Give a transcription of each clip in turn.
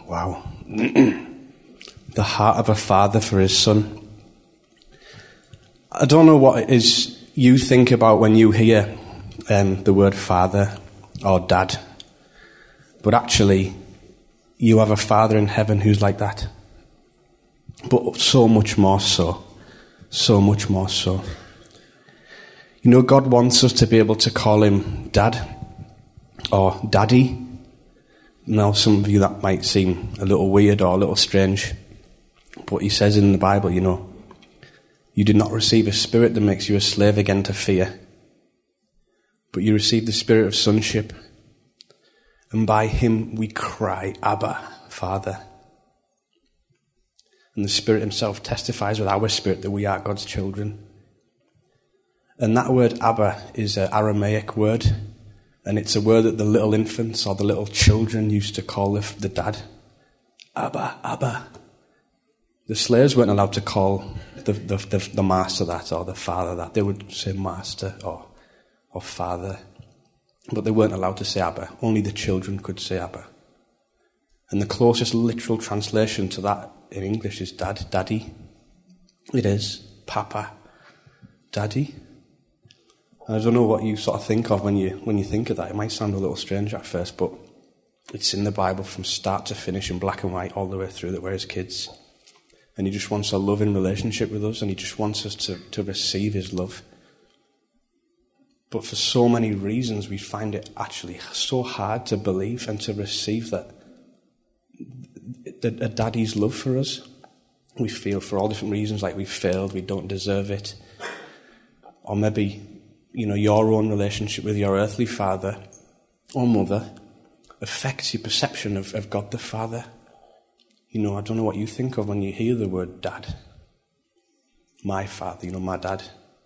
Wow. The heart of a father for his son. I don't know what it is you think about when you hear the word father or dad, but actually you have a father in heaven who's like that. But so much more so. So much more so. You know, God wants us to be able to call him dad or daddy. Now, some of you that might seem a little weird or a little strange, but he says in the Bible, you know, you did not receive a spirit that makes you a slave again to fear, but you received the spirit of sonship, and by him we cry, Abba, Father. And the Spirit himself testifies with our spirit that we are God's children. And that word Abba is an Aramaic word, and it's a word that the little infants or the little children used to call the dad. Abba, Abba. The slaves weren't allowed to call the master that or the father that. They would say master or father. But they weren't allowed to say Abba. Only the children could say Abba. And the closest literal translation to that in English is dad, daddy. It is papa, daddy. I don't know what you sort of think of when you think of that. It might sound a little strange at first, but it's in the Bible from start to finish in black and white all the way through that we're his kids. And he just wants a loving relationship with us, and he just wants us to receive his love. But for so many reasons, we find it actually so hard to believe and to receive that a daddy's love for us. We feel for all different reasons like we've failed, we don't deserve it. Or maybe, you know, your own relationship with your earthly father or mother affects your perception of God the Father. You know, I don't know what you think of when you hear the word dad. My father, you know, my dad.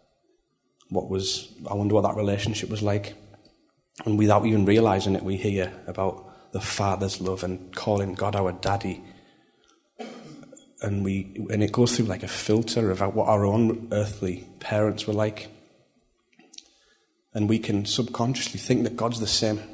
I wonder what that relationship was like. And without even realising it, we hear about the Father's love and calling God our daddy. And it goes through like a filter of what our own earthly parents were like. And we can subconsciously think that God's the same.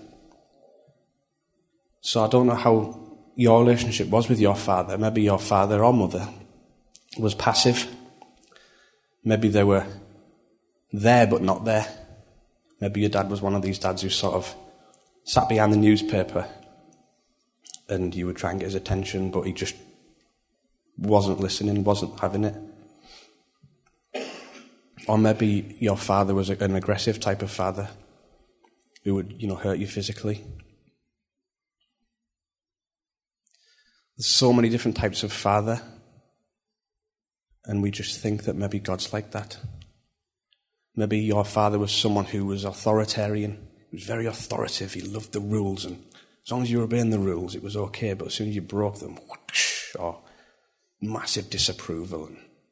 So I don't know how your relationship was with your father. Maybe your father or mother was passive. Maybe they were there but not there. Maybe your dad was one of these dads who sort of sat behind the newspaper and you would try and get his attention, but he just wasn't listening, wasn't having it. Or maybe your father was an aggressive type of father who would, you know, hurt you physically. There's so many different types of father, and we just think that maybe God's like that. Maybe your father was someone who was authoritarian. He was very authoritative. He loved the rules, and as long as you were obeying the rules, it was okay. But as soon as you broke them, whoosh, or massive disapproval.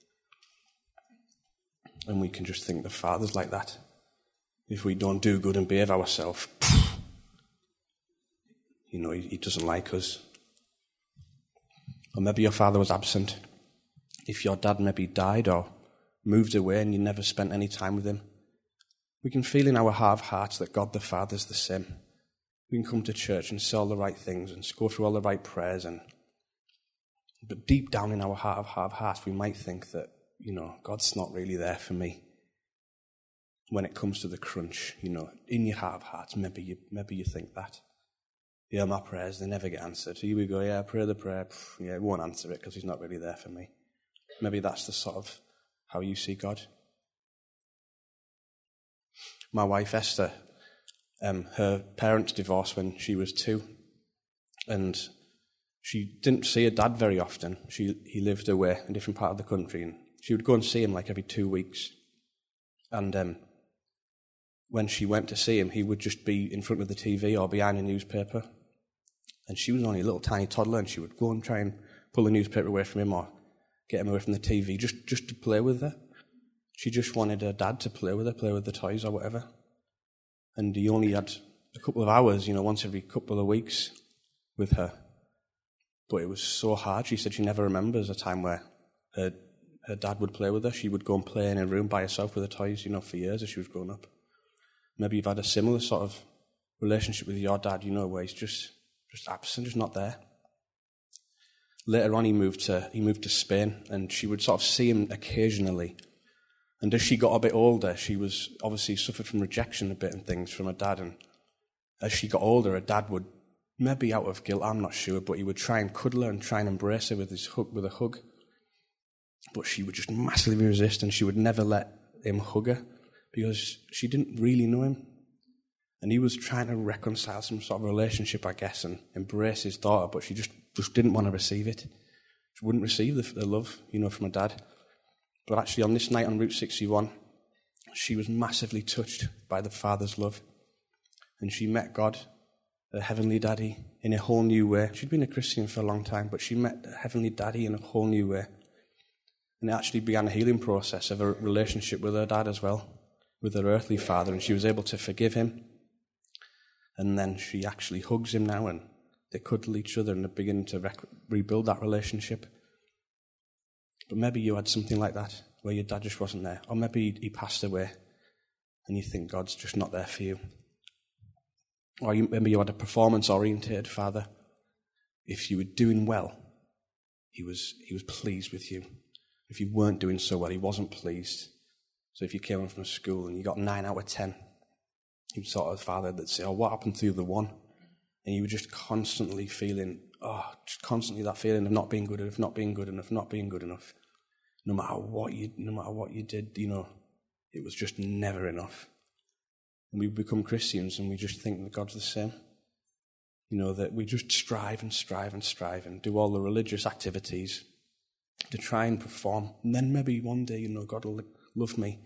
And we can just think the Father's like that. If we don't do good and behave ourselves, you know, he doesn't like us. Or maybe your father was absent. If your dad maybe died or moved away and you never spent any time with him, we can feel in our heart of hearts that God the Father's the same. We can come to church and say all the right things and go through all the right prayers, but deep down in our heart of hearts, we might think that, you know, God's not really there for me. When it comes to the crunch, you know, in your heart of hearts, maybe you think that. Yeah, my prayers, they never get answered. Here we go, yeah, I pray the prayer. Yeah, it won't answer it because he's not really there for me. Maybe that's the sort of how you see God. My wife, Esther, her parents divorced when she was 2. And she didn't see her dad very often. He lived away in a different part of the country, and she would go and see him like every 2 weeks. And when she went to see him, he would just be in front of the TV or behind a newspaper. And she was only a little tiny toddler, and she would go and try and pull the newspaper away from him or get him away from the TV just to play with her. She just wanted her dad to play with her, play with the toys or whatever. And he only had a couple of hours, you know, once every couple of weeks with her. But it was so hard. She said she never remembers a time where her dad would play with her. She would go and play in a room by herself with the toys, you know, for years as she was growing up. Maybe you've had a similar sort of relationship with your dad, you know, where he's just absent, just not there. Later on, he moved to Spain, and she would sort of see him occasionally. And as she got a bit older, she was obviously suffered from rejection a bit and things from her dad. And as she got older, her dad would, maybe out of guilt, I'm not sure, but he would try and cuddle her and try and embrace her with a hug. But she would just massively resist, and she would never let him hug her because she didn't really know him. And he was trying to reconcile some sort of relationship, I guess, and embrace his daughter, but she just didn't want to receive it. She wouldn't receive the love, from her dad. But actually, on this night on Route 61, she was massively touched by the Father's love. And she met God, her Heavenly Daddy, in a whole new way. She'd been a Christian for a long time, but she met her Heavenly Daddy in a whole new way. And it actually began a healing process of a relationship with her dad as well, with her earthly father, and she was able to forgive him. And then she actually hugs him now, and they cuddle each other, and they're beginning to rebuild that relationship. But maybe you had something like that, where your dad just wasn't there. Or maybe he passed away, and you think God's just not there for you. Or maybe you had a performance-orientated father. If you were doing well, he was pleased with you. If you weren't doing so well, he wasn't pleased. So if you came home from school and you got 9 out of 10, he was sort of the father that'd say, what happened to the one? And you were just constantly feeling, that feeling of not being good enough, not being good enough, not being good enough. No matter what you did, it was just never enough. And we become Christians and we just think that God's the same. That we just strive and do all the religious activities to try and perform. And then maybe one day, God will love me.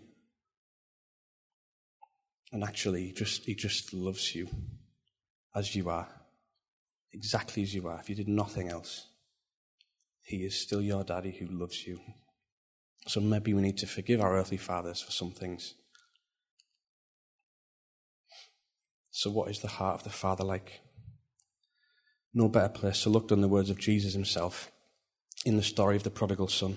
And actually, he just loves you as you are, exactly as you are. If you did nothing else, he is still your daddy who loves you. So maybe we need to forgive our earthly fathers for some things. So what is the heart of the Father like? No better place to look than the words of Jesus himself in the story of the prodigal son.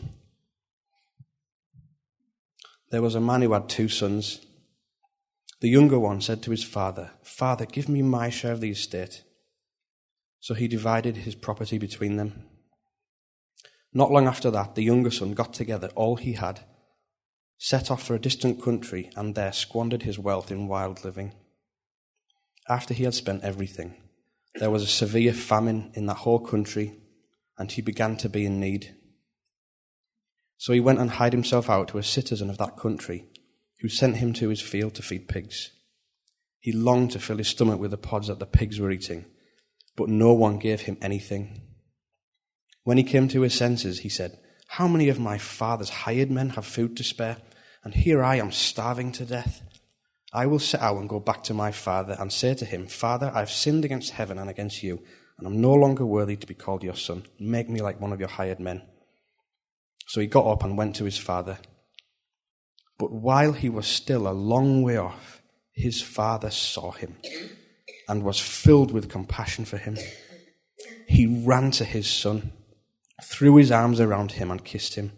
There was a man who had 2 sons. The younger one said to his father, "Father, give me my share of the estate." So he divided his property between them. Not long after that, the younger son got together all he had, set off for a distant country, and there squandered his wealth in wild living. After he had spent everything, there was a severe famine in that whole country, and he began to be in need. So he went and hired himself out to a citizen of that country, who sent him to his field to feed pigs. He longed to fill his stomach with the pods that the pigs were eating, but no one gave him anything. When he came to his senses, he said, "How many of my father's hired men have food to spare, and here I am starving to death? I will set out and go back to my father and say to him, 'Father, I have sinned against heaven and against you, and I'm no longer worthy to be called your son. Make me like one of your hired men.' So he got up and went to his father. But while he was still a long way off, his father saw him and was filled with compassion for him. He ran to his son, threw his arms around him and kissed him.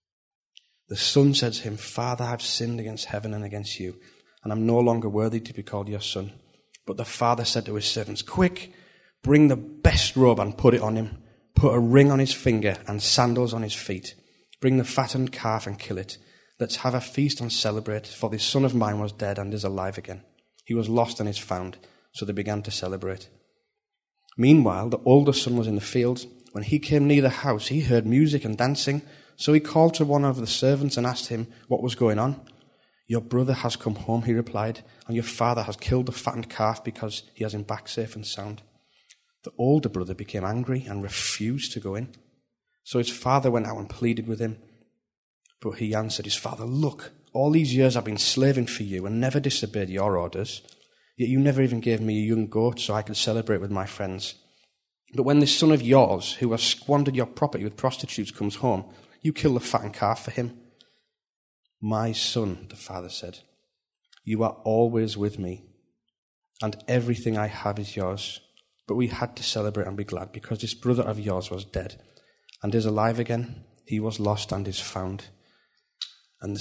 The son said to him, 'Father, I've sinned against heaven and against you, and I'm no longer worthy to be called your son.' But the father said to his servants, 'Quick, bring the best robe and put it on him. Put a ring on his finger and sandals on his feet. Bring the fattened calf and kill it. Let's have a feast and celebrate, for this son of mine was dead and is alive again. He was lost and is found.' So they began to celebrate. Meanwhile, the older son was in the field. When he came near the house, he heard music and dancing. So he called to one of the servants and asked him what was going on. 'Your brother has come home,' he replied, 'and your father has killed the fattened calf because he has him back safe and sound.' The older brother became angry and refused to go in. So his father went out and pleaded with him. But he answered his father, 'Look, all these years I've been slaving for you and never disobeyed your orders. Yet you never even gave me a young goat so I could celebrate with my friends. But when this son of yours, who has squandered your property with prostitutes, comes home, you kill the fattened calf for him.' 'My son,' the father said, 'you are always with me, and everything I have is yours. But we had to celebrate and be glad because this brother of yours was dead and is alive again. He was lost and is found.'" And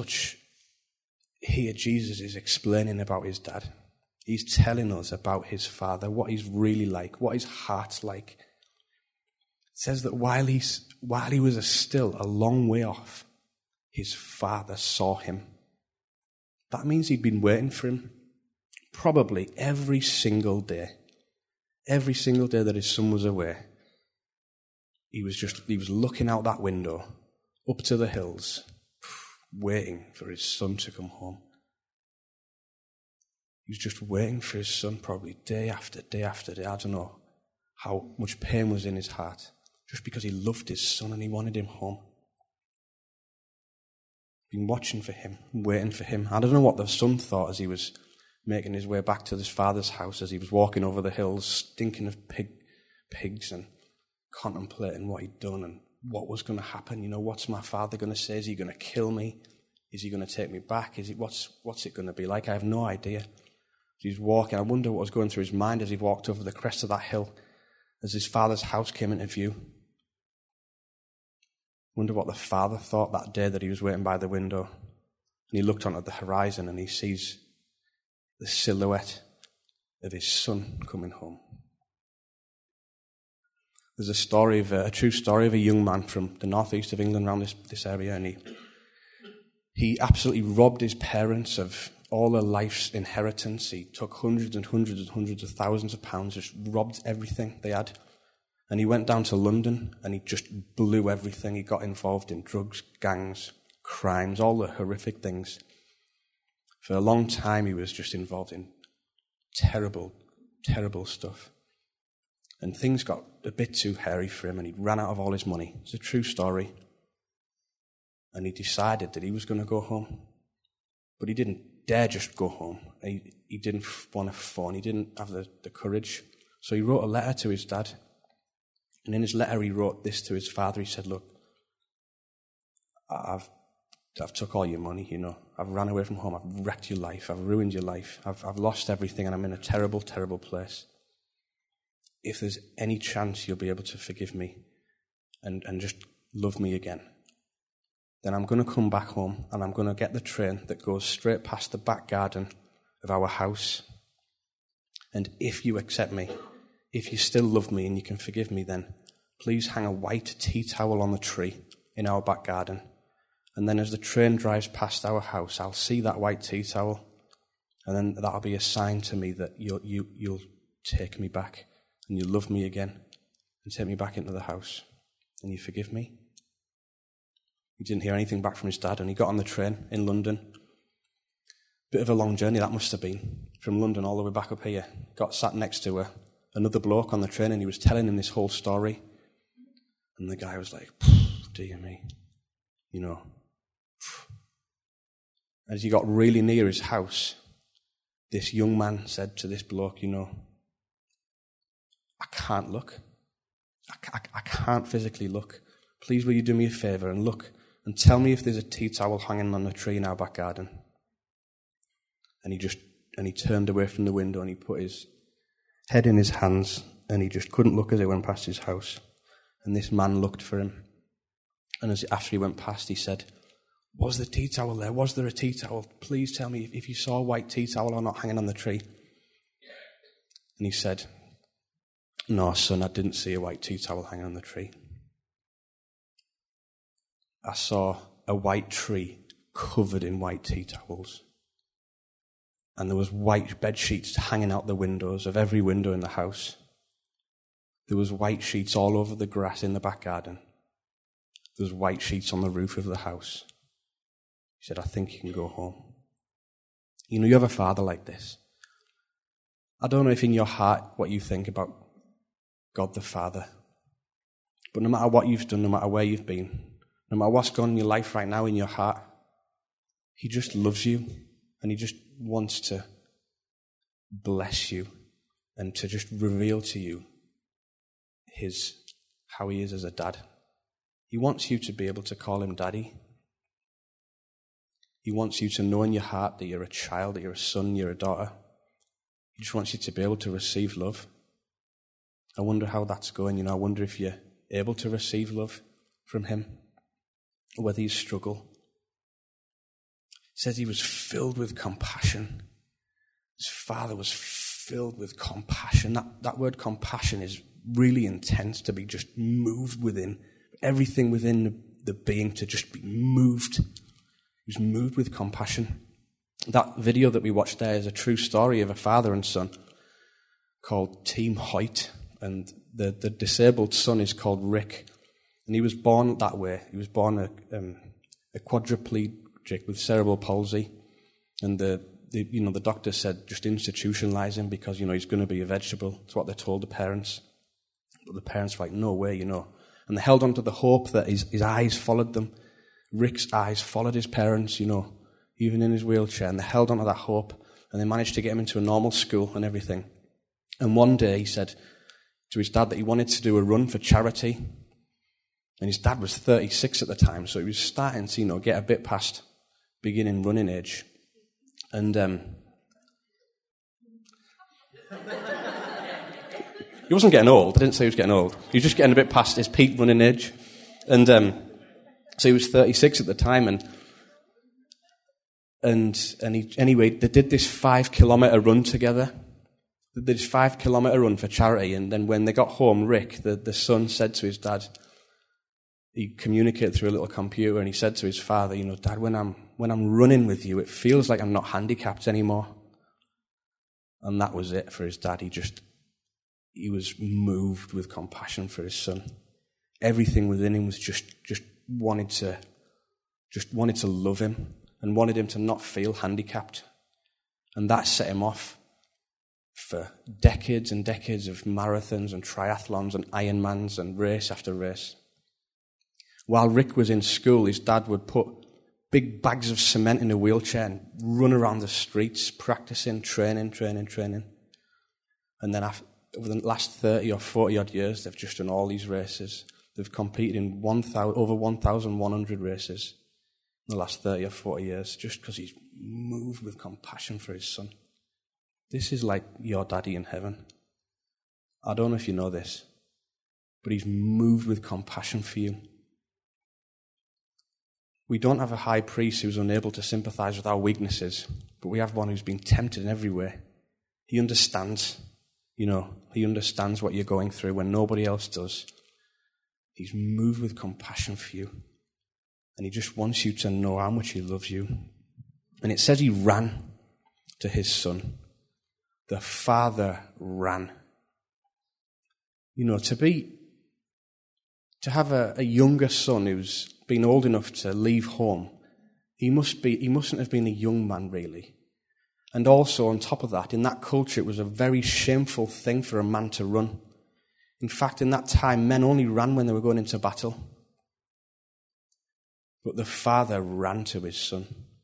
here Jesus is explaining about his dad. He's telling us about his father, what he's really like, what his heart's like. says that while he was still a long way off, his father saw him. That means he'd been waiting for him probably every single day. Every single day that his son was away, he was looking out that window up to the hills, waiting for his son to come home. He was just waiting for his son probably day after day after day. I don't know how much pain was in his heart, just because he loved his son and he wanted him home. Been watching for him, waiting for him. I don't know what the son thought as he was making his way back to his father's house, as he was walking over the hills, stinking of pigs and contemplating what he'd done and what was going to happen. You know, what's my father going to say? Is he going to kill me? Is he going to take me back? What's it going to be like? I have no idea. He was walking. I wonder what was going through his mind as he walked over the crest of that hill, as his father's house came into view. Wonder what the father thought that day that he was waiting by the window. And he looked onto the horizon and he sees the silhouette of his son coming home. There's a true story of a young man from the northeast of England, around this area, and he absolutely robbed his parents of all their life's inheritance. He took hundreds and hundreds and hundreds of thousands of pounds, just robbed everything they had. And he went down to London and he just blew everything. He got involved in drugs, gangs, crimes, all the horrific things. For a long time he was just involved in terrible, terrible stuff. And things got a bit too hairy for him and he ran out of all his money. It's a true story. And he decided that he was going to go home. But he didn't dare just go home. He didn't want to phone. He didn't have the courage. So he wrote a letter to his dad. And in his letter he wrote this to his father. He said, look, I've took all your money, you know. I've ran away from home. I've wrecked your life. I've ruined your life. I've lost everything and I'm in a terrible, terrible place. If there's any chance you'll be able to forgive me and just love me again, then I'm going to come back home and I'm going to get the train that goes straight past the back garden of our house. And if you accept me, if you still love me and you can forgive me, then please hang a white tea towel on the tree in our back garden. And then as the train drives past our house, I'll see that white tea towel. And then that'll be a sign to me that you'll take me back and you'll love me again and take me back into the house. And you forgive me. He didn't hear anything back from his dad and he got on the train in London. Bit of a long journey that must have been, from London all the way back up here. Got sat next to another bloke on the train and he was telling him this whole story. And the guy was like, dear me, you know. As he got really near his house, this young man said to this bloke, you know, I can't look. I can't physically look. Please will you do me a favour and look and tell me if there's a tea towel hanging on the tree in our back garden. And he turned away from the window and he put his head in his hands and he just couldn't look as he went past his house. And this man looked for him. And after he went past, he said, was the tea towel there? Was there a tea towel? Please tell me if you saw a white tea towel or not hanging on the tree. And he said, no, son, I didn't see a white tea towel hanging on the tree. I saw a white tree covered in white tea towels. And there was white bed sheets hanging out the windows of every window in the house. There was white sheets all over the grass in the back garden. There was white sheets on the roof of the house. He said, I think you can go home. You know, you have a father like this. I don't know if in your heart what you think about God the Father. But no matter what you've done, no matter where you've been, no matter what's gone in your life right now in your heart, he just loves you and he just wants to bless you and to just reveal to you how he is as a dad. He wants you to be able to call him daddy. He wants you to know in your heart that you're a child, that you're a son, you're a daughter. He just wants you to be able to receive love. I wonder how that's going. You know, I wonder if you're able to receive love from him, or whether you struggle. It says he was filled with compassion. His father was filled with compassion. That word compassion is really intense, to be just moved within, everything within the being to just be moved. He was moved with compassion. That video that we watched there is a true story of a father and son called Team Hoyt, and the disabled son is called Rick, and he was born that way. He was born a quadriplegic with cerebral palsy, and the doctor said just institutionalize him because, he's going to be a vegetable. That's what they told the parents. But the parents were like, no way, And they held on to the hope that his eyes followed them. Rick's eyes followed his parents, even in his wheelchair. And they held on to that hope, and they managed to get him into a normal school and everything. And one day he said to his dad that he wanted to do a run for charity. And his dad was 36 at the time, so he was starting to, get a bit past beginning running age. And he wasn't getting old. I didn't say he was getting old. He was just getting a bit past his peak running age. And so he was 36 at the time. And they did this 5-kilometre run together. They did this 5-kilometre run for charity. And then when they got home, Rick, the son, said to his dad, he communicated through a little computer, and he said to his father, Dad, when I'm running with you, it feels like I'm not handicapped anymore. And that was it for his dad. He was moved with compassion for his son. Everything within him was just wanted to love him and wanted him to not feel handicapped. And that set him off for decades and decades of marathons and triathlons and Ironmans and race after race. While Rick was in school, his dad would put big bags of cement in a wheelchair and run around the streets, practicing, training. And then over the last 30 or 40 odd years, they've just done all these races. They've competed in over 1,100 races in the last 30 or 40 years, just because he's moved with compassion for his son. This is like your daddy in heaven. I don't know if you know this, but he's moved with compassion for you. We don't have a high priest who's unable to sympathize with our weaknesses, but we have one who's been tempted in every way. He understands, he understands what you're going through when nobody else does. He's moved with compassion for you, and he just wants you to know how much he loves you. And it says he ran to his son. The father ran. To have a younger son who's been old enough to leave home, he mustn't have been a young man, really. And also, on top of that, in that culture, it was a very shameful thing for a man to run. In fact, in that time, men only ran when they were going into battle. But the father ran to his son.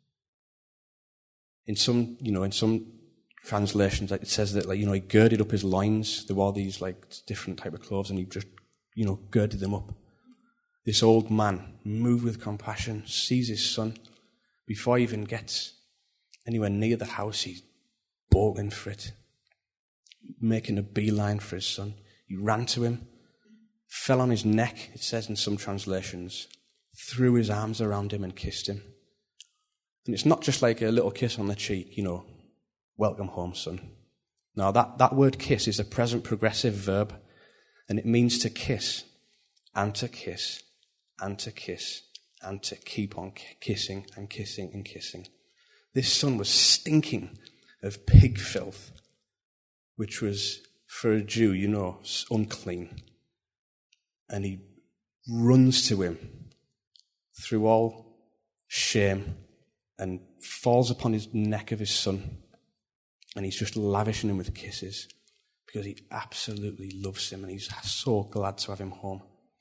In some translations, it says that, he girded up his loins. There were these, different type of clothes, and he just, girded them up. This old man, moved with compassion, sees his son. Before he even gets anywhere near the house, he's bolting for it, making a beeline for his son. He ran to him, fell on his neck, it says in some translations, threw his arms around him and kissed him. And it's not just like a little kiss on the cheek, welcome home, son. No, that word kiss is a present progressive verb, and it means to kiss, and to kiss, and to kiss, and to keep on kissing and kissing and kissing. This son was stinking of pig filth, which was, for a Jew, unclean. And he runs to him through all shame and falls upon his neck of his son. And he's just lavishing him with kisses because he absolutely loves him and he's so glad to have him home.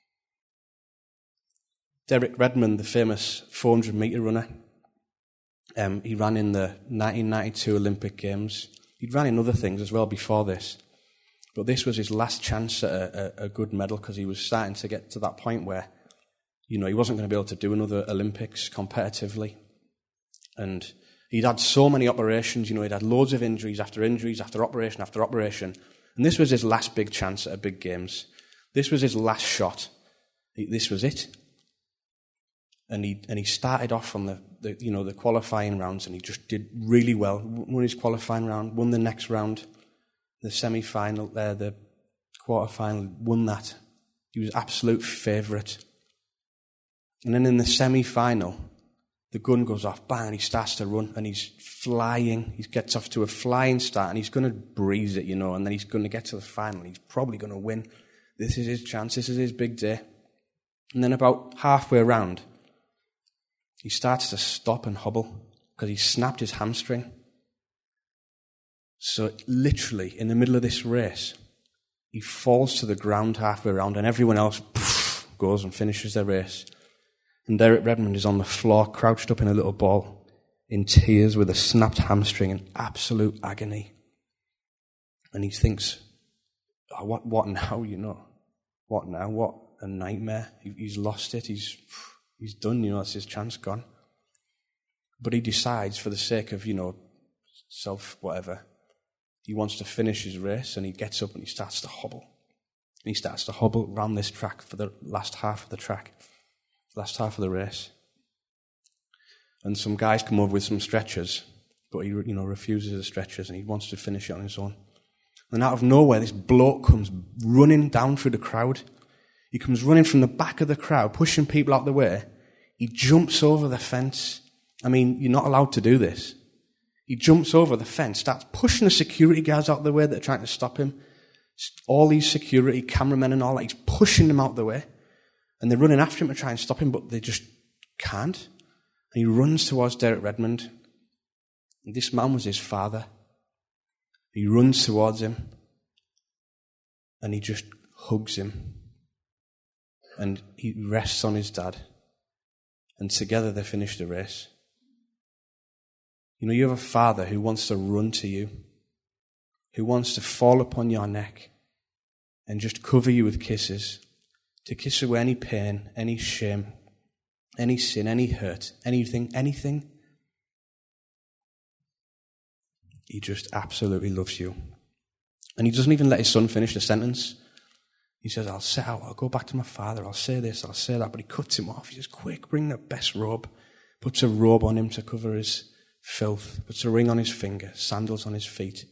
Derek Redmond, the famous 400-metre runner, he ran in the 1992 Olympic Games. He'd ran in other things as well before this. But this was his last chance at a good medal because he was starting to get to that point where, he wasn't going to be able to do another Olympics competitively. And he'd had so many operations, he'd had loads of injuries after operation after operation. And this was his last big chance at a big Games. This was his last shot. This was it. And he started off on the qualifying rounds, and he just did really well. Won his qualifying round, won the next round, the semi-final, the quarter-final, won that. He was absolute favourite. And then in the semi-final, the gun goes off, bang, and he starts to run, and he's flying. He gets off to a flying start, and he's going to breeze it, and then he's going to get to the final, and he's probably going to win. This is his chance. This is his big day. And then about halfway around, he starts to stop and hobble because he snapped his hamstring. So literally, in the middle of this race, he falls to the ground halfway around, and everyone else goes and finishes their race. And Derek Redmond is on the floor, crouched up in a little ball, in tears with a snapped hamstring in absolute agony. And he thinks, oh, what now, What now? What a nightmare. He's lost it. He's done, that's his chance gone. But he decides, for the sake of, self-whatever, he wants to finish his race, and he gets up and he starts to hobble. And he starts to hobble around this track for the last half of the track. Last half of the race. And some guys come over with some stretchers, but he, refuses the stretchers, and he wants to finish it on his own. And out of nowhere, this bloke comes running down through the crowd. He comes running from the back of the crowd, pushing people out of the way. He jumps over the fence. I mean, you're not allowed to do this. He jumps over the fence, starts pushing the security guards out of the way that are trying to stop him. All these security cameramen and all that, he's pushing them out of the way. And they're running after him to try and stop him, but they just can't. And he runs towards Derek Redmond. And this man was his father. He runs towards him. And he just hugs him. And he rests on his dad. And together they finish the race. You have a father who wants to run to you, who wants to fall upon your neck and just cover you with kisses, to kiss away any pain, any shame, any sin, any hurt, anything. He just absolutely loves you. And he doesn't even let his son finish the sentence. He says, I'll set out, I'll go back to my father, I'll say this, I'll say that. But he cuts him off. He says, quick, bring the best robe. Puts a robe on him to cover his filth. Puts a ring on his finger, sandals on his feet.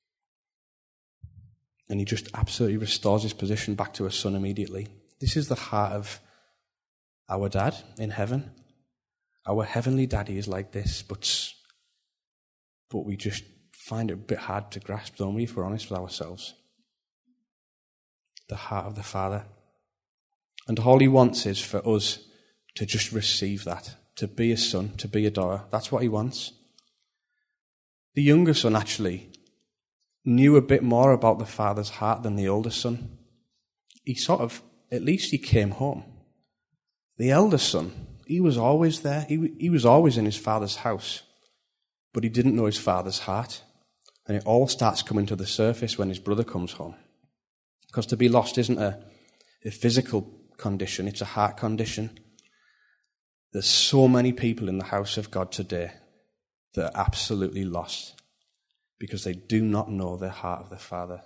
And he just absolutely restores his position back to a son immediately. This is the heart of our dad in heaven. Our heavenly daddy is like this, but we just find it a bit hard to grasp, don't we, if we're honest with ourselves. The heart of the Father. And all he wants is for us to just receive that, to be a son, to be a daughter. That's what he wants. The younger son actually knew a bit more about the Father's heart than the older son. At least he came home. The elder son, he was always there. He was always in his father's house. But he didn't know his father's heart. And it all starts coming to the surface when his brother comes home. Because to be lost isn't a physical condition, it's a heart condition. There's so many people in the house of God today that are absolutely lost because they do not know the heart of the Father.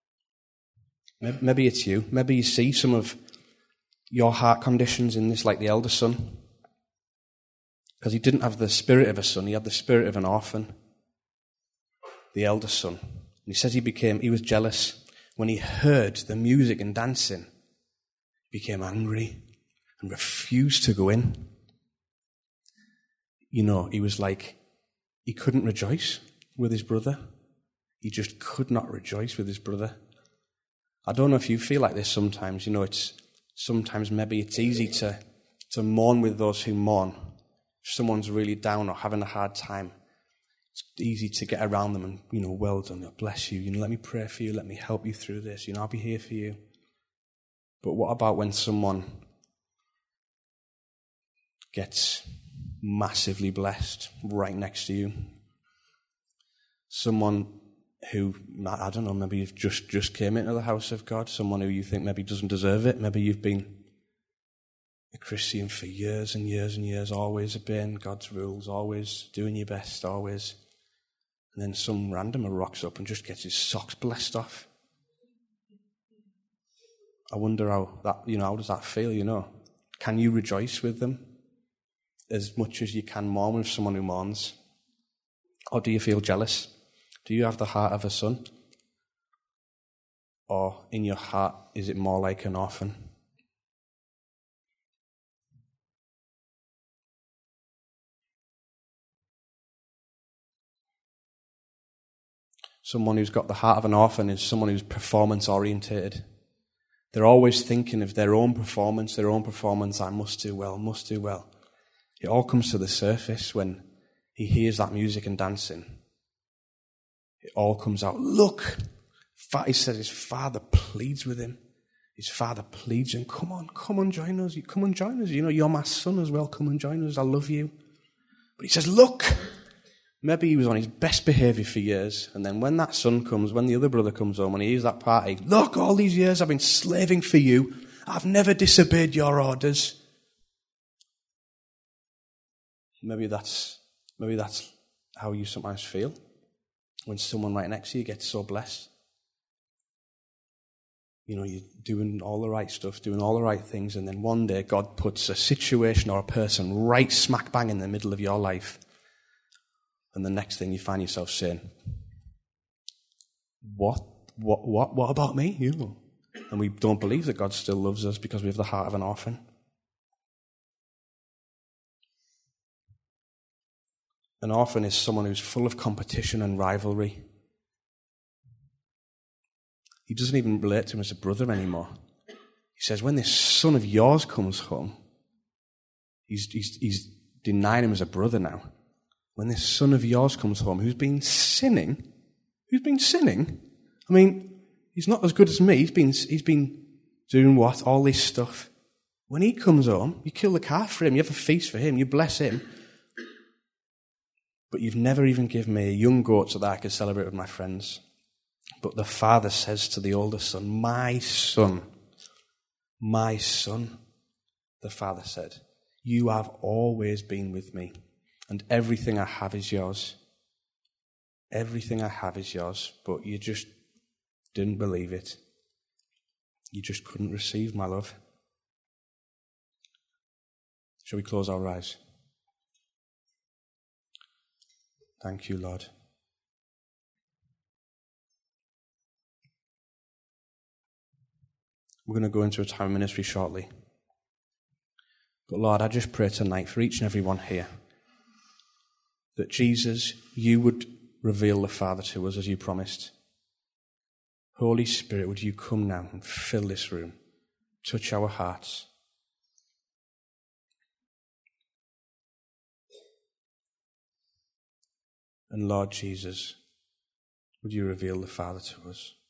Maybe it's you. Maybe you see some of your heart conditions in this, like the elder son. Because he didn't have the spirit of a son, he had the spirit of an orphan. The elder son. And he says he was jealous. When he heard the music and dancing, he became angry and refused to go in. He was like, he couldn't rejoice with his brother. He just could not rejoice with his brother. I don't know if you feel like this sometimes. Sometimes maybe it's easy to mourn with those who mourn. If someone's really down or having a hard time, it's easy to get around them and, well done, bless you, let me pray for you, let me help you through this, I'll be here for you. But what about when someone gets massively blessed right next to you? Someone who, I don't know, maybe you've just came into the house of God, someone who you think maybe doesn't deserve it, maybe you've been a Christian for years and years and years, always obeying God's rules, always doing your best, always. And then some randomer rocks up and just gets his socks blessed off. I wonder how does that feel, Can you rejoice with them as much as you can mourn with someone who mourns? Or do you feel jealous? Do you have the heart of a son? Or in your heart, is it more like an orphan? Someone who's got the heart of an orphan is someone who's performance orientated. They're always thinking of their own performance. I must do well, must do well. It all comes to the surface when he hears that music and dancing. It all comes out. Look! He says his father pleads with him. His father pleads him, come on, join us. Come and join us. You know, you're my son as well. Come and join us. I love you. But he says, look! Maybe he was on his best behaviour for years, and then when that son comes, when the other brother comes home, and he hears that party, look, all these years I've been slaving for you. I've never disobeyed your orders. Maybe that's how you sometimes feel when someone right next to you gets so blessed. You know, you're doing all the right stuff, doing all the right things, and then one day God puts a situation or a person right smack bang in the middle of your life. And the next thing you find yourself saying, what about me? You know? And we don't believe that God still loves us because we have the heart of an orphan. An orphan is someone who's full of competition and rivalry. He doesn't even relate to him as a brother anymore. He says, when this son of yours comes home, he's denying him as a brother now. When this son of yours comes home, who's been sinning? I mean, he's not as good as me. He's been doing what? All this stuff. When he comes home, you kill the calf for him, you have a feast for him, you bless him. But you've never even given me a young goat so that I could celebrate with my friends. But the father says to the older son, my son, the father said, you have always been with me. And everything I have is yours. Everything I have is yours, but you just didn't believe it. You just couldn't receive my love. Shall we close our eyes? Thank you, Lord. We're going to go into a time of ministry shortly. But Lord, I just pray tonight for each and every one here that Jesus, you would reveal the Father to us as you promised. Holy Spirit, would you come now and fill this room, touch our hearts. And Lord Jesus, would you reveal the Father to us?